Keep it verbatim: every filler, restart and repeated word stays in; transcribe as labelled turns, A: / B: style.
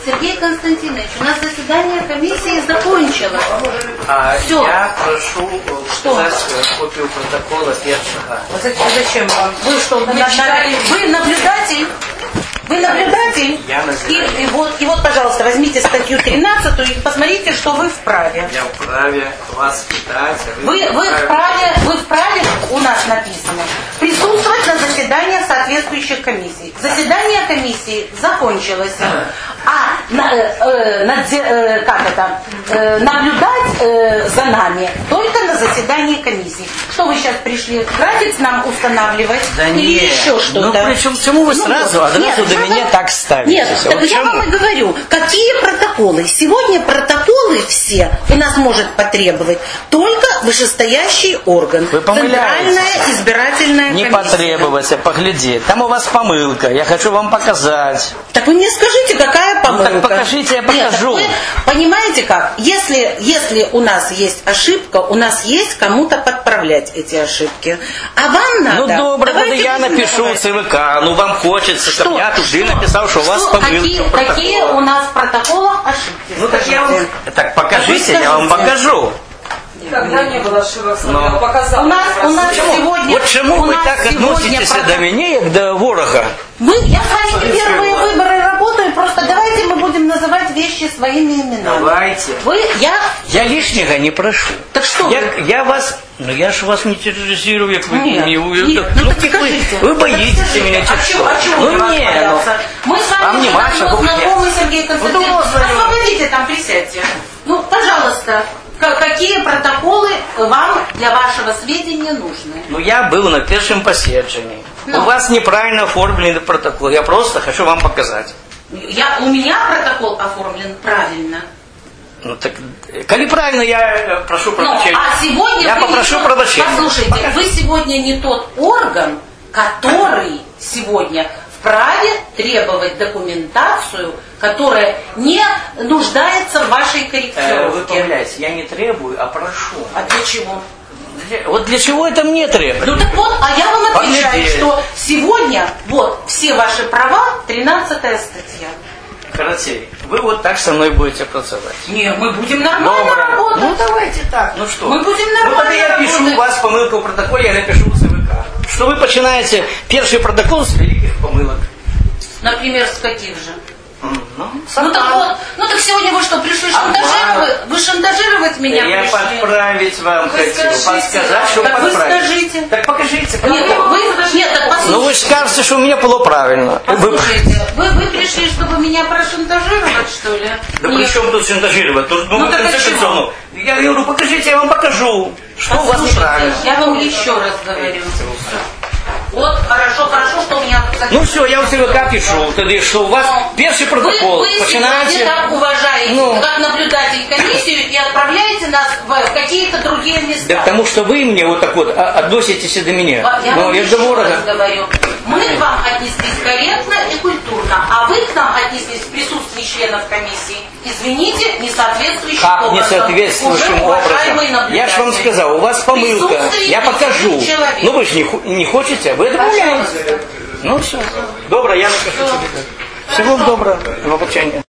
A: Сергей Константинович, у нас заседание комиссии закончилось.
B: А
A: Все.
B: Я прошу показать копию протокола первого.
A: Зачем вам? Вы что, вы, вы наблюдатель? Вы наблюдатель?
B: Я наблюдатель.
A: И, и, вот, и вот, пожалуйста, возьмите статью тринадцатую и посмотрите, что вы вправе.
B: Я вправе вас питать. А
A: Вы, вы, вправе, вы вправе, у нас написано, присутствовать на заседании соответствующих комиссий. Заседание комиссии закончилось. А на, э, э, надзе, э, как это, э, наблюдать э, за нами только на заседании комиссии. Что вы сейчас пришли? График нам устанавливать?
B: Да
A: или
B: нет.
A: еще что-то?
B: Ну причем, почему вы
A: Ну,
B: сразу,
A: вот.
B: а
A: Нет,
B: сразу до
A: надо...
B: меня так ставите?
A: Нет, так
B: вот
A: я
B: чему?
A: вам и говорю, какие протоколы? Сегодня протоколы все у нас может потребовать только вышестоящий орган.
B: Вы помыляетесь.
A: Центральная избирательная
B: Не
A: комиссия.
B: потребовать, а поглядеть. Там у вас помылка, я хочу вам показать.
A: Так вы мне скажите, какая помылка?
B: Ну, так покажите, я покажу.
A: Нет, так вы понимаете как? Если, если у нас есть ошибка, у нас есть кому-то подправлять эти ошибки. А вам надо...
B: Ну, добро,
A: Давайте
B: я
A: будем
B: напишу в
A: давать.
B: ЦВК. Ну, вам хочется,
A: Что?
B: чтобы я туды
A: Что?
B: написал, что у вас
A: Что?
B: помылка.
A: Какие,
B: протокола.
A: какие у нас в протоколах ошибки?
B: Ну, так я вам...
A: Скажите.
B: Так покажите,
A: Так вы
B: я вам
A: скажите.
B: покажу.
C: Никогда не было ошибок,
B: Но.
C: показал.
A: У нас, у нас сегодня...
B: Вот чему
A: у
B: вы
A: нас
B: так
A: сегодня
B: относитесь
A: протокол-
B: до меня, как до ворога?
A: Вы, я с вами не первые выборы работаю, просто давайте мы будем называть вещи своими именами.
B: Давайте.
A: Вы, я...
B: Я лишнего не прошу.
A: Так что
B: я,
A: вы?
B: я вас... Ну я же вас не терроризирую, как вы
A: Нет,
B: не...
A: нет,
B: ну,
A: ну так
B: как
A: скажите.
B: вы, вы боитесь
A: Так скажите,
B: меня
A: а
B: терпеть.
A: чего, а чего
B: Ну
A: вы вас
B: не, ну...
A: боятся? Мы с
B: Вам
A: вами
B: не
A: уже
B: ваша
A: давно
B: кухня.
A: знакомы, Сергей Константинович.
B: Ну, да,
A: Освободите там, присядьте. Ну, пожалуйста, к- какие протоколы вам для вашего сведения нужны?
B: Ну я был на первом посещении.
A: Ну.
B: У вас неправильно оформленный протокол. Я просто хочу вам показать.
A: Я, у меня протокол оформлен правильно.
B: Ну так, коли правильно, я э, прошу
A: Ну,
B: прощения.
A: а сегодня
B: Я
A: вы
B: попрошу
A: не тот-
B: прощения.
A: Послушайте, вы сегодня не тот орган, который сегодня вправе требовать документацию, которая не нуждается в вашей
B: Э, вы
A: корректировке.
B: помиляете, я не требую, а прошу.
A: А для чего?
B: Для- вот для чего это мне требуется?
A: Ну так вот, а я вам отвечаю,
B: Поглядеть.
A: что сегодня вот все ваши права, тринадцатая статья.
B: Каратей, вы вот так со мной будете pracować.
A: Не, мы будем нормально
B: Добро.
A: работать.
B: Ну давайте так, ну что?
A: Мы будем
B: Ну тогда
A: нормально
B: я пишу
A: работать.
B: у вас помилку в протоколе, я напишу в ЦВК. Что вы начинаете первый протокол с великих помылок.
A: Например, с каких же?
B: Ну,
A: Ну так вот, ну так сегодня вы что, пришли шантажировать? Вы шантажировать меня
B: я
A: пришли?
B: подправить вам
A: Вы
B: хотел.
A: скажите,
B: Подсказать, что
A: так вы
B: подправить.
A: скажите.
B: Так покажите.
A: Нет, так вы, нет, так послушайте.
B: Ну вы же скажете, что у меня было правильно. Вы-
A: Послушайте, вы, вы пришли, чтобы меня прошантажировать, что ли?
B: Да при
A: Нет.
B: чем тут шантажировать? Тут, ну,
A: Ну,
B: в
A: так
B: конце
A: а чего?
B: концов, ну, я говорю, покажите, я вам покажу, что у вас
A: Послушайте,
B: неправильно.
A: я вам еще раз говорю. Вот, хорошо, хорошо, что у меня...
B: Ну все, я у ЦВК пишу, тогда что у вас первый протокол.
A: Вы, вы
B: Починаете?
A: сегодня так уважаете,
B: Ну.
A: как наблюдатель комиссию, и отправляете нас в какие-то другие места.
B: Да потому что вы мне вот так вот а, относитесь до меня.
A: Я
B: Ну,
A: вам
B: я
A: еще
B: говорю,
A: раз говорю. Мы к вам отнеслись корректно и культурно, а вы к нам отнеслись в присутствии членов комиссии. Извините, несоответствующим
B: как
A: образом.
B: несоответствующим
A: Уже уважаемый
B: образом? Я же вам
A: наблюдатель.
B: сказал, у вас помылка.
A: Присутствие
B: Я покажу.
A: десяти человек.
B: Ну вы же не, ху- не хотите, вы отправляете. Ну все. Добро, я напишу. Всего доброго. До побачення.